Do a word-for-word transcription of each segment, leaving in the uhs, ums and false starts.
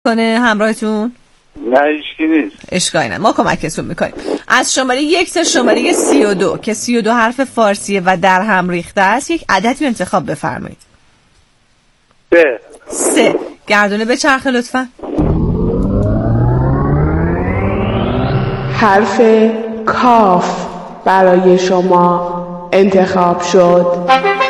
کنه همراهتون؟ نه هیچکی نیست. اشکالی نه، ما کمکتون میکنیم. از شماره یک تا شماره سی و دو که سی و دو حرف فارسیه و در هم ریخته است یک عددی انتخاب بفرمایید. سه. سه. گردونه به چرخه لطفا. حرف کاف برای شما انتخاب شد.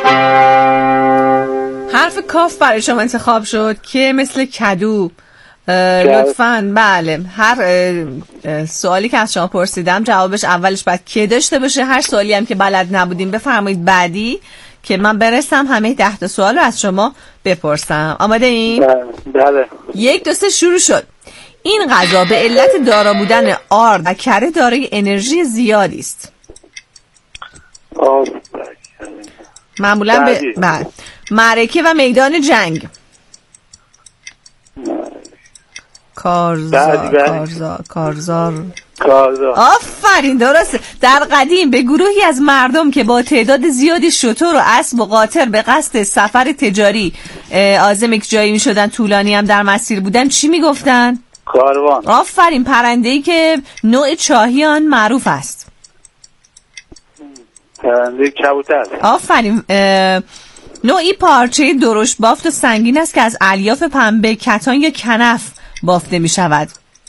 حرف کاف برای شما انتخاب شد که مثل کدو. لطفاً بله، هر سوالی که از شما پرسیدم جوابش اولش باید که داشته باشه. هر سوالی هم که بلد نبودیم بفرمایید بعدی که من برسم همه ده تا سوال رو از شما بپرسم. آماده این؟ بله. یک دو سه شروع شد. این غذا به علت دارا بودن آرد و کره دارای انرژی زیادی است. آب. معمولا به بله. معرکه و میدان جنگ. کارزار کارزار کارزار کارزار. آفرین، درسته. در قدیم به گروهی از مردم که با تعداد زیادی شتر و اسب و قاطر به قصد سفر تجاری عازم یک جایی می شدن، طولانی هم در مسیر بودن، چی می گفتن؟ کاروان. آفرین، پرنده‌ای که نوع چاهیان معروف است. پرنده کبوتر. آفرین. نوعی پارچه درشت بافت و سنگین است که از الیاف پنبه، کتان یا کنف بافته می شود.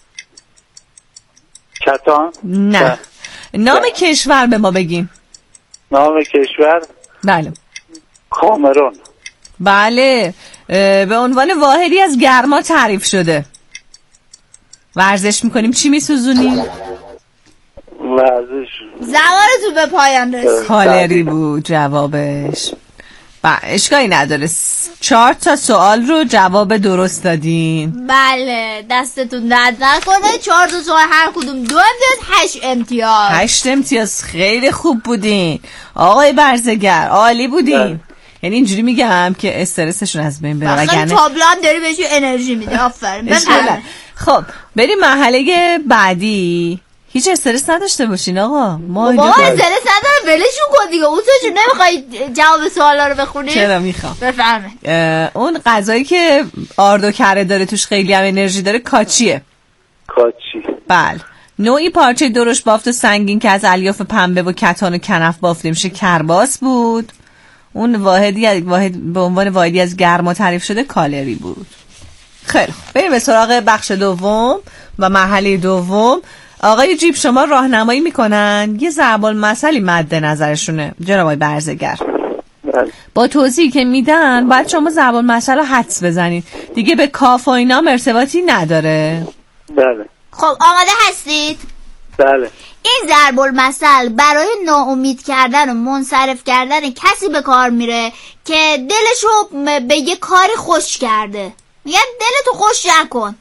کتان؟ نه. نام ده. کشور به ما بگیم. نام کشور؟ بله. کامرون. بله. به عنوان واحدی از گرما تعریف شده. ورزش میکنیم چی میسوزونیم؟ ورزش. زمانتون به پایان رسید. کالری بود جوابش. با اشکالی نداره. چهار تا سوال رو جواب درست دادین. بله، دستتون درد نکنه. چهار تا سوال هر کدوم دو امتیاز، هشت امتیاز. هشت امتیاز، خیلی خوب بودین آقای برزگر، عالی بودین. یعنی اینجوری میگم که استرسشون از بین بره. خیلی تابلو هم داری بهشون انرژی میده. آفرین. خب بریم مرحله بعدی. هیچ استرس نداشته باشین آقا. ما بابا استرس نداره، ولشون کن دیگه. اون تو چون نمیخوای جواب سوالا رو بخونی؟ چرا میخوام. بفرمایید. اون غذایی که آرد و کره داره توش خیلی هم انرژی داره کاچیه؟ کاچی. بله. نوعی پارچه درشت بافت و سنگین که از الیاف پنبه و کتان و کنف بافته میشه کرباس بود. اون واحدی واحد به عنوان واحدی از گرما تعریف شده کالری بود. خیلی خوب، بریم به سراغ بخش دوم و مرحله دوم. آقای جیب شما راهنمایی میکنن، یه ضرب المثلی مد نظرشونه جناب آقای برزگر. بله. با توضیحی که میدن باید شما ضرب المثل رو حدس بزنید دیگه، به کاف و اینا ارتباطی نداره. بله. خب آماده هستید؟ بله. این ضرب المثل برای ناامید کردن و منصرف کردن کسی به کار میره که دلشو به یه کاری خوش کرده. میگن دلتو خوش نکن.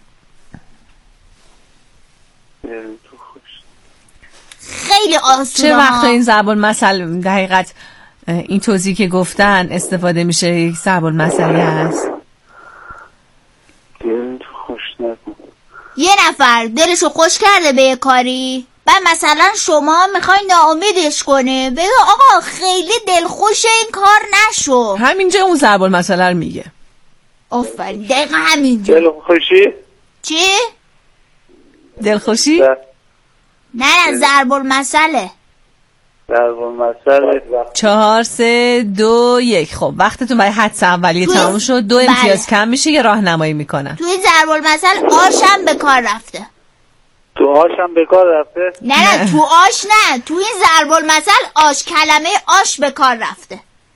خیلی آسونه. چه وقت این ضرب المثل در حقیقت این توضیحی که گفتن استفاده میشه یک ضرب المثلی هست؟ دلتو خوش نکن. یه نفر دلشو خوش کرده به یه کاری، بعد مثلا شما میخواین ناامیدش کنه، بگو آقا خیلی دلخوش این کار نشو. همینجا اون ضرب المثل رو میگه. آفرین، دقیقا همینجا. دلخوشی؟ چی؟ دلخوشی؟ نه نه ضرب المثله. ضرب المثل. چهار سه دو یک. خب وقتتون برای حدس اولیه تموم شد. دو امتیاز کم میشه. یه راهنمایی میکنن. توی ضرب المثل آشم به کار رفته. تو آشم به کار رفته؟ نه نه تو آش نه، تو این ضرب المثل آش، کلمه آش به کار رفته.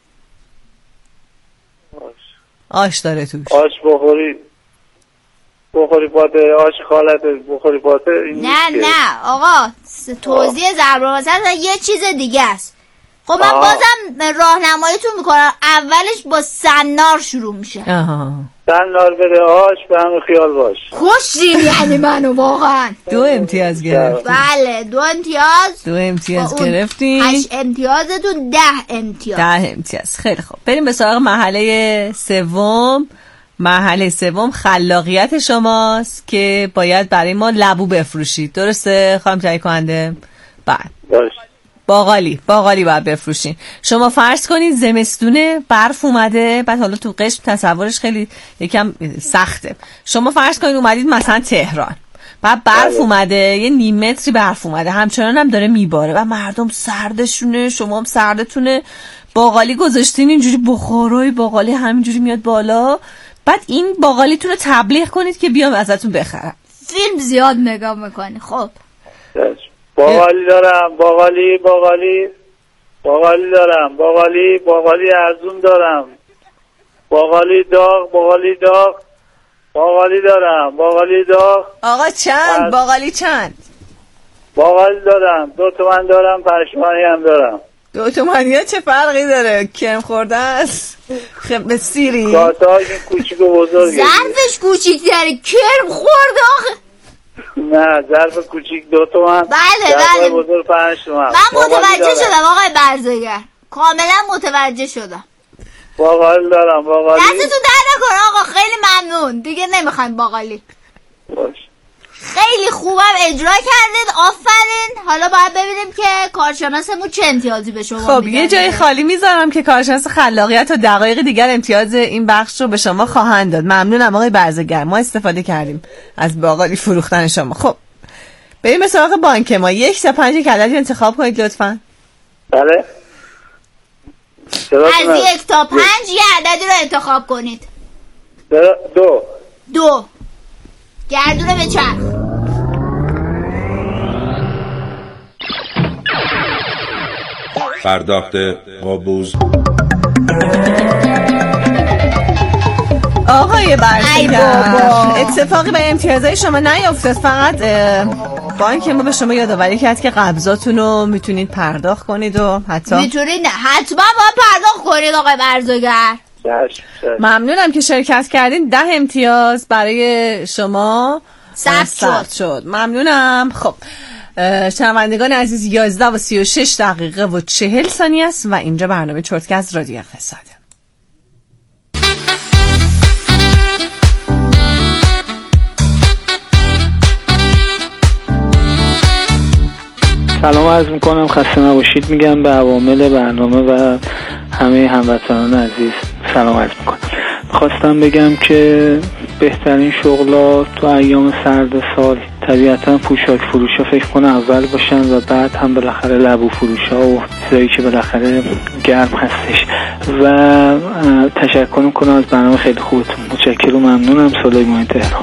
آش. آش داره توش. آش بخوری بخوری پاته، آش خالت بخوری پاته. نه نه آقا، توضیح ضرب المثل یه چیز دیگه است. خب من آه. بازم راهنماییتون میکنم. اولش با سنار شروع میشه. آها. سنار بده آش به همه خیال باش. خوشیم یعنی منو واقعا. دو امتیاز گرفتیم. بله دو امتیاز. دو امتیاز گرفتیم. هشت امتیازتون ده امتیاز. ده امتیاز. خیلی خوب، بریم به سراغ مرحله سوم. مرحله سوم خلاقیت شماست که باید برای ما لبو بفروشید. درسته خانم تهیه کننده؟ بله. درست. باقالی باقالی باید بفروشین. شما فرض کنید زمستونه، برف اومده، بعد حالا تو قشم تصورش خیلی یکم سخته. شما فرض کنید اومدید مثلا تهران، بعد برف اومده، یه نیم متری برف اومده، همچنان هم داره میباره و مردم سردشونه، شما هم سردتونه، باقالی گذاشتین اینجوری، بخارای باقالی همینجوری میاد بالا، بعد این باقالیتون رو تبلیغ کنید که بیام ازتون بخرم. فیلم زیاد نگاه میکنی. خب باقالی دارم، باقالی باقالی باقالی دارم، باقالی باقالی ارزون دارم، باقالی داغ باقالی داغ باقالی دارم، باقالی داغ. آقا چند؟ باقالی چند؟ باقالی دارم، دو تومن دارم، پشمانی هم دارم. دو تومنی ها چه فرقی داره؟ کرم خورده است؟ خب سیری کاسه های این کوچیک و بزرگه، ظرفش کوچیک داره، کرم خورده آخه. نه ظرف کوچیک دو تومن، بله بله بزرگ پنج تومن. من متوجه شدم آقای برزگر، کاملا متوجه شدم. باقالی دارم، باقالی. دستتون در نکن آقا، خیلی ممنون، دیگه نمیخوایم باقالی. باش. خیلی خوبم اجرا کردید، آفرین. حالا باید ببینیم که کارشناسمون چه امتیازی به شما خب میدن. یه جای خالی میذارم که کارشناس خلاقیت و دقایق دیگر امتیاز این بخش رو به شما خواهند داد. ممنونم آقای برزگر، ما استفاده کردیم از باقالی فروختن شما. خب بریم به سراغ بانک ما. یک تا پنج یک عددی انتخاب کنید لطفاً. بله از یک تا پنج یه عددی رو انتخاب کنید. دو. دو. گردونه به چرخ. پرداخت قابوز. آقای برزگر، اتفاقی به امتیازهای شما نیافتاد، فقط بانک ما به شما یادآوری کرد که قبضاتون رو میتونید پرداخت کنید و حتی میتونید نه حتما باید پرداخت کنید آقای برزگر. ممنونم که شرکت کردین. ده امتیاز برای شما ثبت شد. شد. ممنونم. خب شنوندگان عزیز، یازده و سی و شش دقیقه و چهل ثانیه است و اینجا برنامه چرتکه از رادیو اقتصاده. سلام عرض میکنم، خسته نباشید میگم به عوامل برنامه و همه هموطنان عزیز. سلام عرض میکنم. خواستم بگم که بهترین شغلا تو ایام سرد سال طبیعتا پوشاک فروشا فکر کنه اول باشن و بعد هم بالاخره لبو فروشا و چیزایی که بالاخره گرم هستش. و تشکر میکنم از برنامه خیلی خوبتون. متشکرم و ممنونم. سلیمان تهران.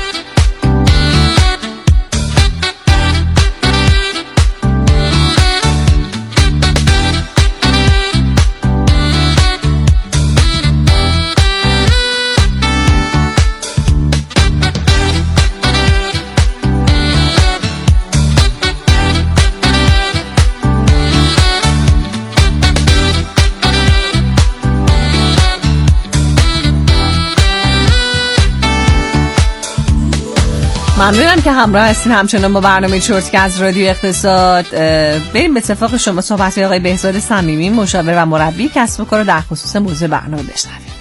ممنونم که همراه هستین همچنان با برنامه چرتکه از رادیو اقتصاد. بریم به اتفاق شما صحبت آقای بهزاد صمیمی، مشاور و مربی کسب و کار، در خصوص موضوع برنامه بشنویم.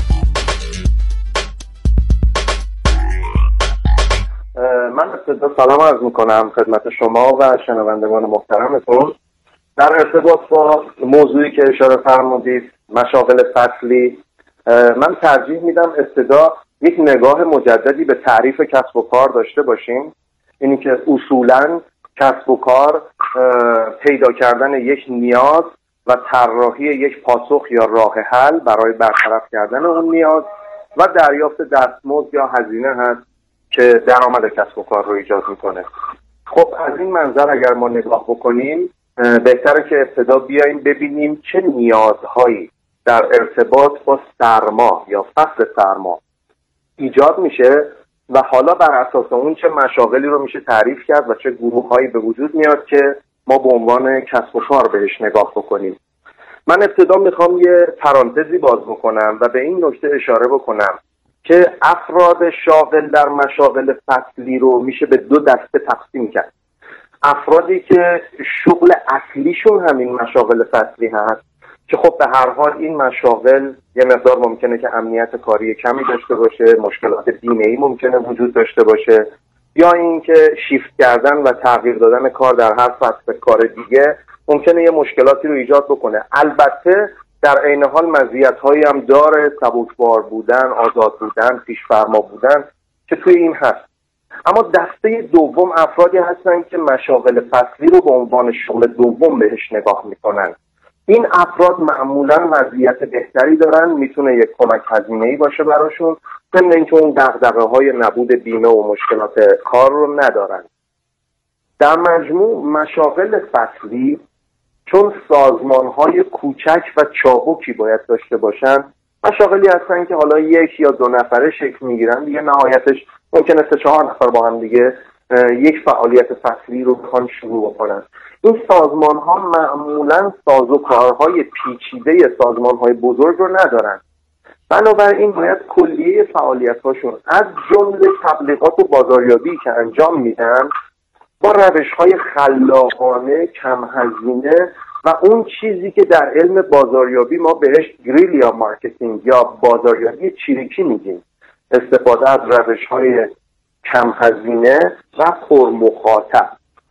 من ابتدا سلام عرض میکنم خدمت شما و شنوندگان محترمتون. در ارتباط با موضوعی که اشاره فرمودید، مشاغل فصلی، من ترجیح میدم ابتدا یک نگاه مجددی به تعریف کسب و کار داشته باشیم. اینی که اصولاً کسب و کار پیدا کردن یک نیاز و طراحی یک پاسخ یا راه حل برای برطرف کردن اون نیاز و دریافت دستمزد یا هزینه هست که درآمد کسب و کار رو ایجاد میکنه. خب از این منظر اگر ما نگاه بکنیم، بهتره که ابتدا بیاییم ببینیم چه نیازهایی در ارتباط با سرما یا فصل سرما ایجاد میشه و حالا بر اساس اون چه مشاغلی رو میشه تعریف کرد و چه گروه‌هایی به وجود میاد که ما به عنوان کسب و کار بهش نگاه بکنیم. من ابتدا میخوام یه پرانتزی باز بکنم و به این نکته اشاره بکنم که افراد شاغل در مشاغل فصلی رو میشه به دو دسته تقسیم کرد. افرادی که شغل اصلیشون همین مشاغل فصلی هست که خب به هر حال این مشاغل یه مقدار ممکنه که امنیت کاری کمی داشته باشه، مشکلات بیمه‌ای ممکنه وجود داشته باشه، یا اینکه شیفت کردن و تغییر دادن کار در هر فصل کار دیگه ممکنه یه مشکلاتی رو ایجاد بکنه. البته در عین حال مزیت‌هایی هم داره، سبکبار بودن، آزاد بودن، پیش‌فرما بودن که توی این هست. اما دسته دوم افرادی هستن که مشاغل فصلی رو به عنوان شغل دوم بهش نگاه میکنن. این افراد معمولا وضعیت بهتری دارن، میتونه یک کمک هزینه‌ای باشه براشون، ضمن اینکه اون دغدغه‌های نبود بیمه و مشکلات کار رو ندارن. در مجموع مشاغل فصلی چون سازمان‌های کوچک و چابکی باید داشته باشن، مشاغلی هستن که حالا یک یا دو نفره شکل میگیرن، دیگه نهایتش ممکنه سه چهار نفر با هم دیگه یک فعالیت فصلی رو بخوان شروع بکنن. این سازمان‌ها معمولاً سازوکارهای پیچیده سازمان‌های بزرگ رو ندارن، بنابراین باید کلیه فعالیت‌هاشون از جمله تبلیغات و بازاریابی که انجام میدن با روش‌های خلاقانه، کم هزینه و اون چیزی که در علم بازاریابی ما بهش گریلیا مارکتینگ یا بازاریابی چریکی میگیم، استفاده از روش‌های کم هزینه و پرمخاطب،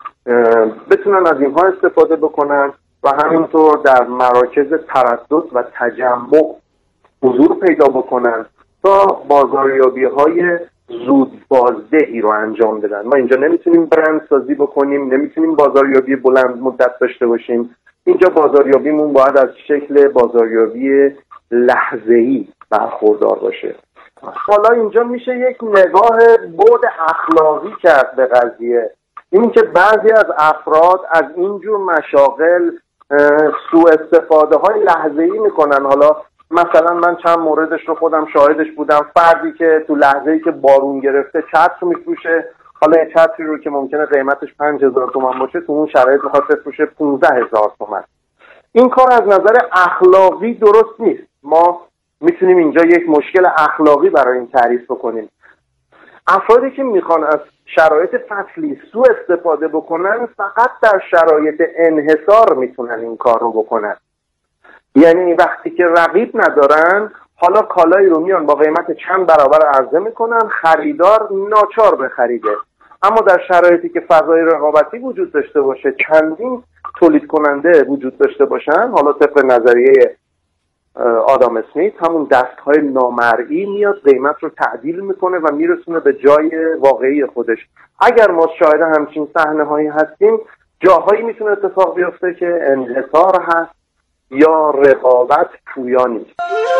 بتونن از اینها استفاده بکنن و همینطور در مراکز تردد و تجمع حضور پیدا بکنن تا بازاریابی‌های زود بازدهی رو انجام بدن. ما اینجا نمیتونیم برند سازی بکنیم، نمیتونیم بازاریابی بلند مدت داشته باشیم. اینجا بازاریابیمون باید از شکل بازاریابی لحظه‌ای برخوردار باشه. حالا اینجا میشه یک نگاه بعد اخلاقی کرد به قضیه، این که بعضی از افراد از اینجور مشاغل سوء استفاده های لحظه‌ای میکنن. حالا مثلا من چند موردش رو خودم شاهدش بودم، فردی که تو لحظه‌ای که بارون گرفته چتر میفروشه، حالا یه چتری رو که ممکنه قیمتش پنج هزار تومان باشه تو اون شرایط میخواد بفروشه پونزده هزار تومان. این کار از نظر اخلاقی درست نیست. ما میتونیم اینجا یک مشکل اخلاقی برای این تعریف بکنیم. افرادی که میخوان از شرایط فصلی سوء استفاده بکنن فقط در شرایط انحصار میتونن این کار رو بکنن. یعنی وقتی که رقیب ندارن، حالا کالایی رو میان با قیمت چند برابر عرضه میکنن، خریدار ناچار بخریده. اما در شرایطی که فضای رقابتی وجود داشته باشه، چندین تولید کننده وجود داشته باشن، حالا طبق نظریه آدام اسمیت همون دستهای نامرئی میاد قیمت رو تعدیل میکنه و میرسونه به جای واقعی خودش. اگر ما شاهد همچین صحنه هایی هستیم، جاهایی میتونه اتفاق بیفته که انحصار هست یا رقابت پویا نیست.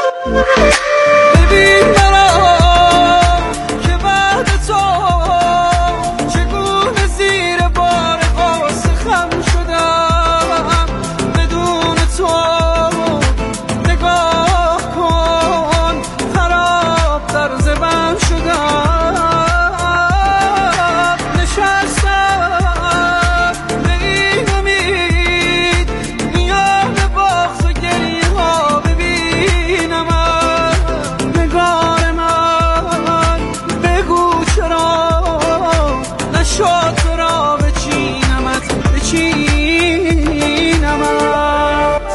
ببین مرا که بعد تو چگونه زیر بار قاس خم شدم، بدون تو نگاه کن خراب در زبم شدم، نشستم به این امید میان بغض و گریه ها ببینم نگار من، بگو چرا نشد تو را بچینمت بچینمت.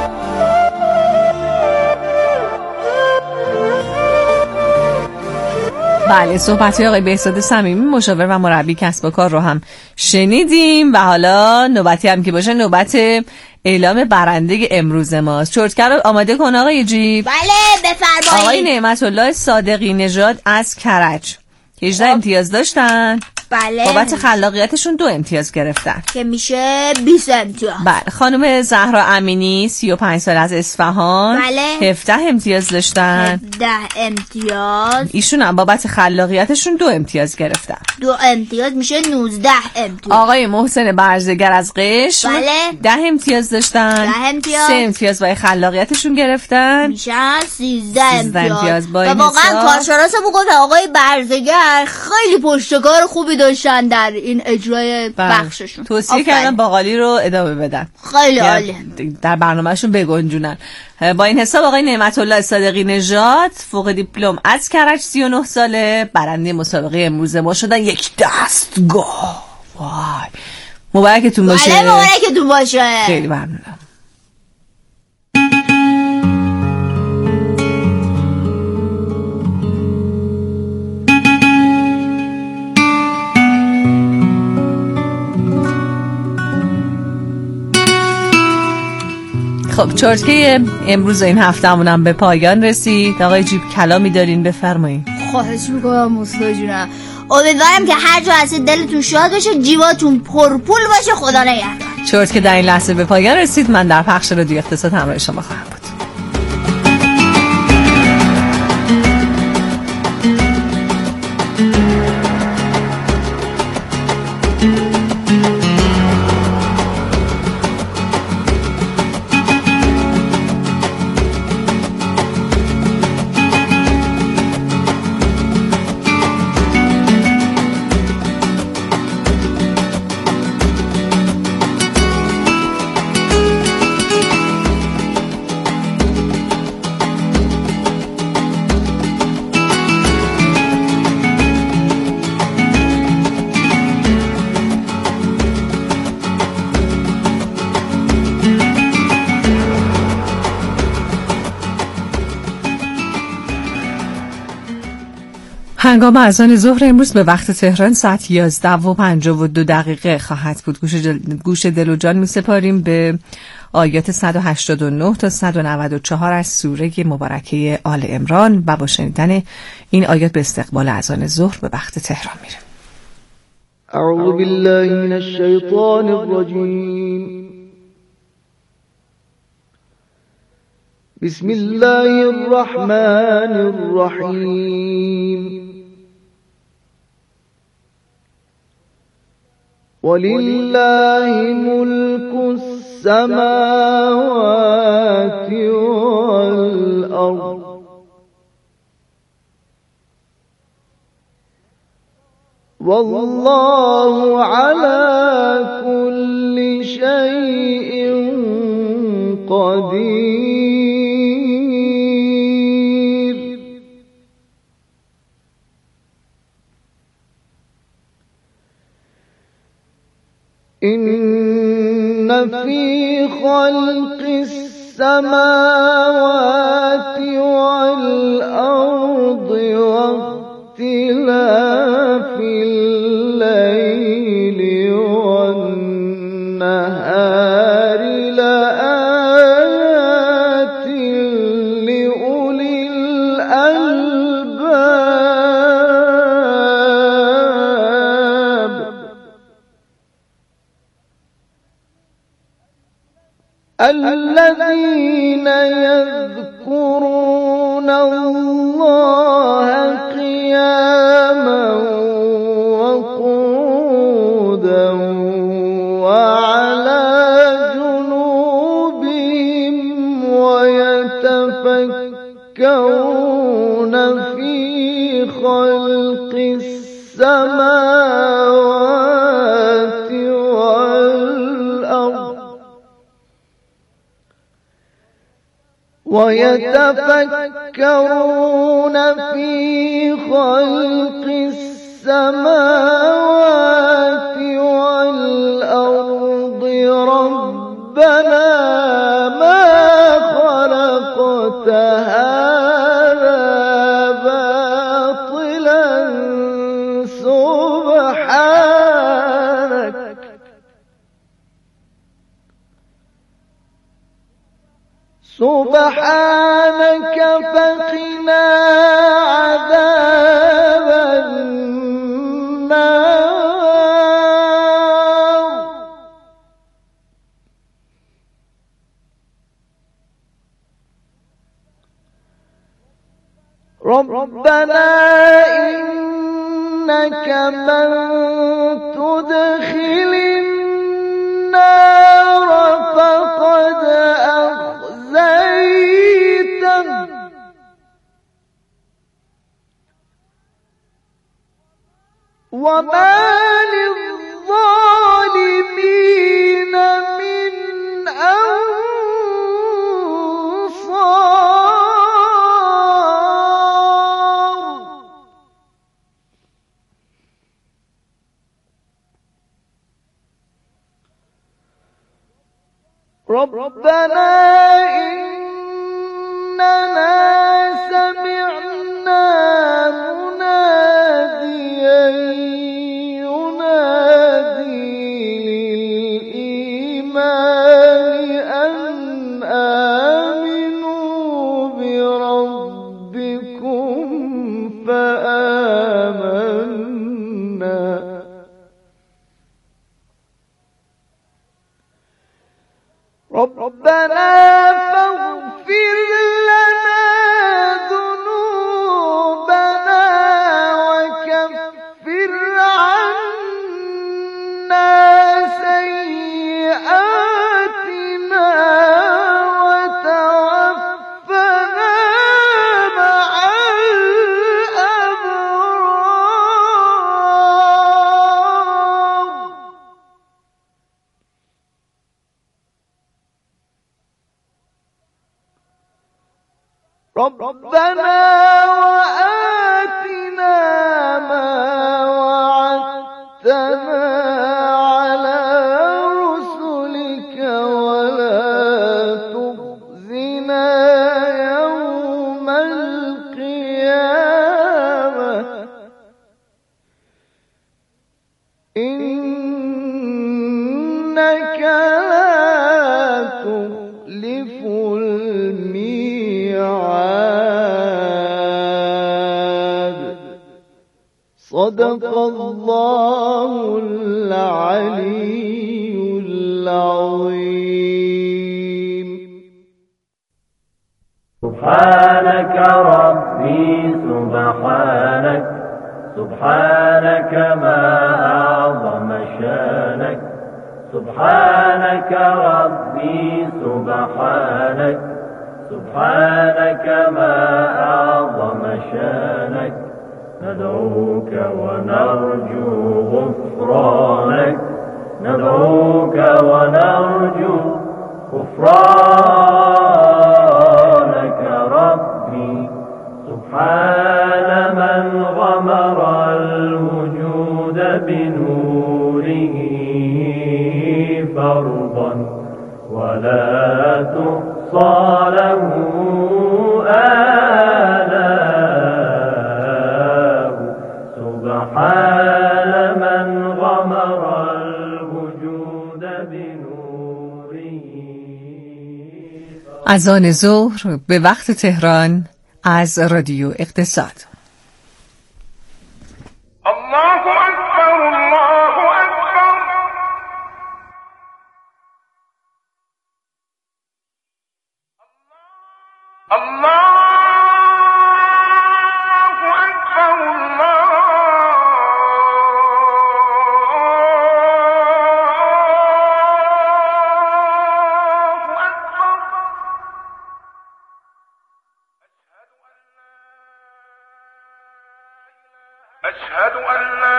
بله، صحبت‌های آقای بهزاد صمیمی مشاور و مربی کسب و کار رو هم شنیدیم و حالا نوبتی هم که باشه نوبت اعلام برنده امروز ماست. چرتکر رو آماده کن آقای جیب. بله بفرمایید. آقای نعمت الله صادقی نژاد از کرج هجده امتیاز داشتن. بله. بابت خلاقیتشون دو امتیاز گرفتن که میشه بیست امتیاز. بله. خانم زهرا امینی سی و پنج سال از اصفهان. بله. هفده امتیاز داشتن. هفده امتیاز. ایشون هم بابت خلاقیتشون دو امتیاز گرفتن. دو امتیاز میشه نوزده امتیاز. آقای محسن برزگر از قشم. بله. ده امتیاز داشتن. ده امتیاز. سه امتیاز برای خلاقیتشون گرفتن. میشن سیزده امتیاز. امتیاز. و واقعا کارشناسمون گفت آقای برزگر خیلی پشتکار خوبی داشتن در این اجرای بخششون. توصیه کردن باقالی رو ادامه بدن. خیلی عالی. در برنامهشون بگنجونن. با این حساب آقای نعمت الله صادقی نژاد فوق دیپلم از کرج سی و نه ساله برنده مسابقه امروز ما شدن. یک دستگاه. وای. مبارکتون باشه. بله مبارکتون باشه. خیلی ممنونم. خب چرتکه امروز این هفته‌مون هم به پایان رسید. آقای جیب کلامی دارین بفرمایید. خواهش میکنم مصطفی جونم. امیدوارم که هر جا هستید دلتون شاد باشه، جیباتون پرپول باشه. خدا نگهدار. چرتکه در این لحظه به پایان رسید. من در پخش رادیو اقتصاد همراه شما خواهم بود. هنگام اذان ظهر امروز به وقت تهران ساعت یازده و پنجاه و دو دقیقه خواهد بود. گوش, جل... گوش دل و جان می سپاریم به آیات صد و هشتاد و نه تا صد و نود و چهار از سوره مبارکه آل عمران و با شنیدن این آیات به استقبال اذان ظهر به وقت تهران میریم. اعوذ بالله من الشیطان الرجیم. بسم الله الرحمن الرحیم. ولله ملك السماوات والأرض والله على كل شيء قدير. إن في خلق السماوات والأرض واختلاف الليل والنهار لآيات لأولي الألباب الذين يذكرون الله قياما وقعودا وعلى جنوبهم ويتفكرون في خلق السماوات والأرض ويتفكرون في خلق السماوات والأرض ربنا ما خلقت هذا باطلا سبحانك سبحانك فقنا عذاب النار. ربنا إنك من تدخل النار فقد أخزيته وما للظالمين من أنصار. ربنا إننا سمعنا مناديا ينادي للإيمان أن ربنا فاغفر لنا ذنوبنا وكفر عنا سيئاتنا وتوفنا مع الأبرار. ربنا وآتنا ما وعدتنا على رسلك ولا تخزنا يوم القيامة إنك لا تخلف الميعاد. صدق الله العلي العظيم. سبحانك ربي سبحانك سبحانك ما أعظم شانك. سبحانك ربي سبحانك سبحانك ما أعظم شانك. ندعوك ونرجو غفرانك ندعوك ونرجو غفرانك ربي. سبحان من غمر الوجود بنوره فرضا ولا تحصى له آلاء. سبحان من غمر الوجود بنوره. اذان ظهر به وقت تهران از رادیو اقتصاد. الله اکبر الله اکبر. الله اکبر الله اکبر. أشهد أن لا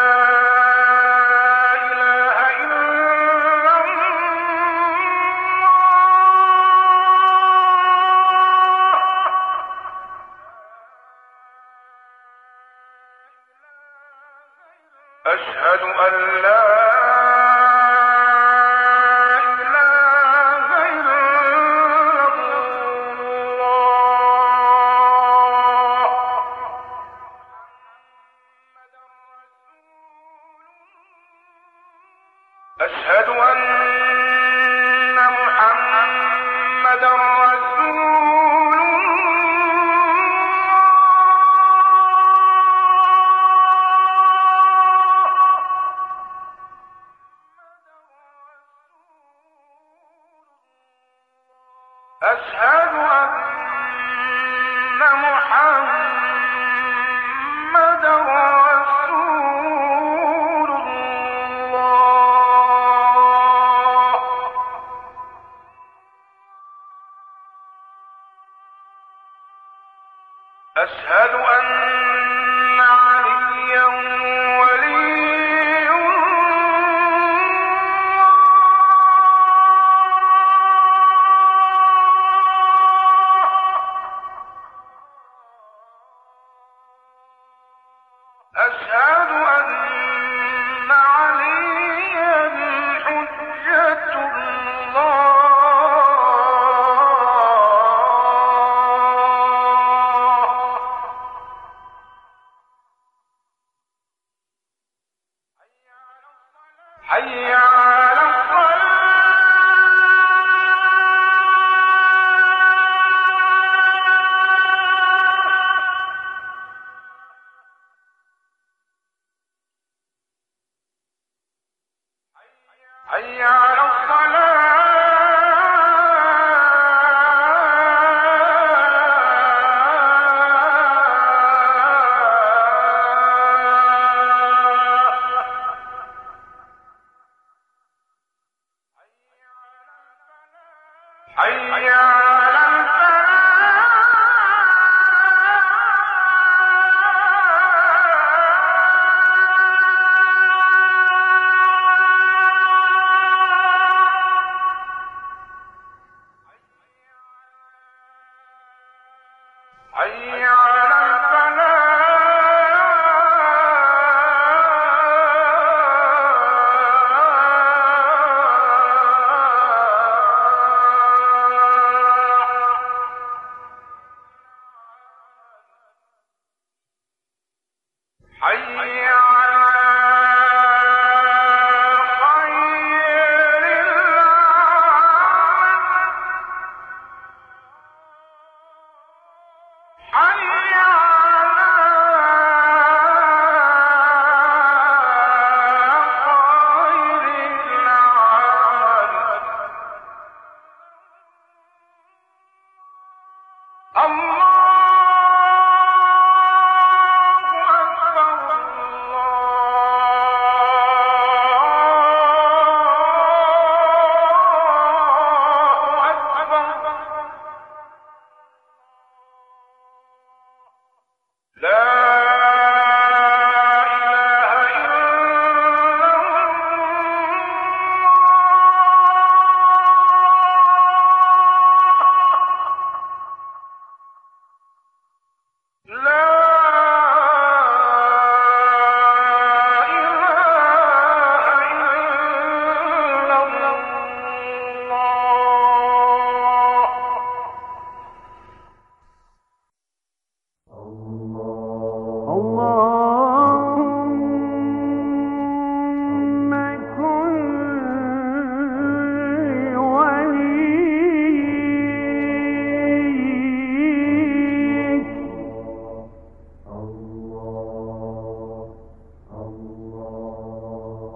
إله إلا الله. أشهد أن لا أشهد أن محمد رسول الله. أشهد أن محمد رسول الله. أشهد أن عليا ولي أشهد أن عليا حجة الله. حي على الصلاة. حي على الصلاة.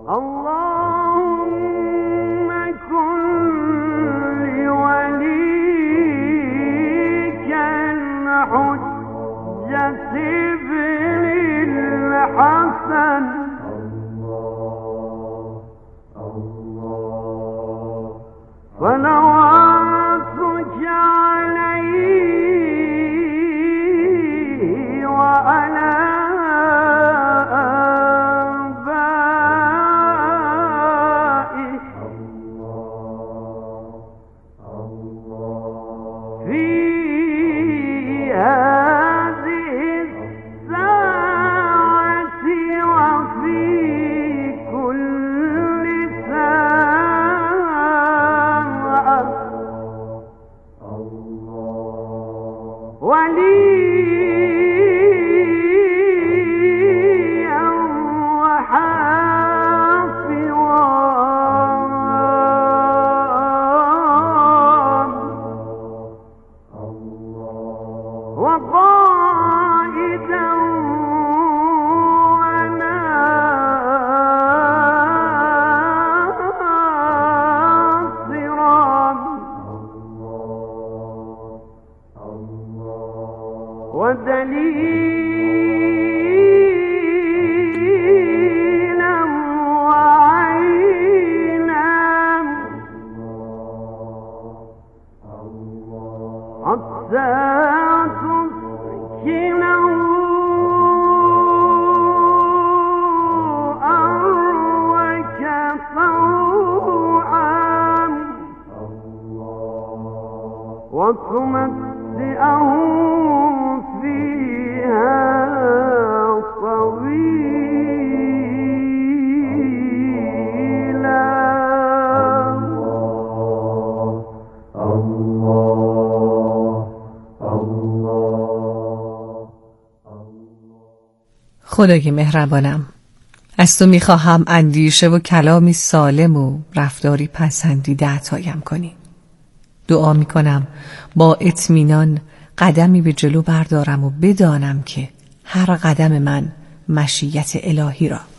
اللهم كن لوليك الحجة ابن الحسن صلواتك عليه وعلى آبائه في هذه الساعة وفي كل ساعة وليا وحافظا وقائدا وناصرا ودليلا وعينا حتى تسكنه أرضك طوعا وتمتعه فيها طويلا. خدای مهربانم، از تو میخواهم اندیشه و کلامی سالم و رفتاری پسندیده عطایم کنی. دعا میکنم با اطمینان قدمی به جلو بردارم و بدانم که هر قدم من مشیت الهی را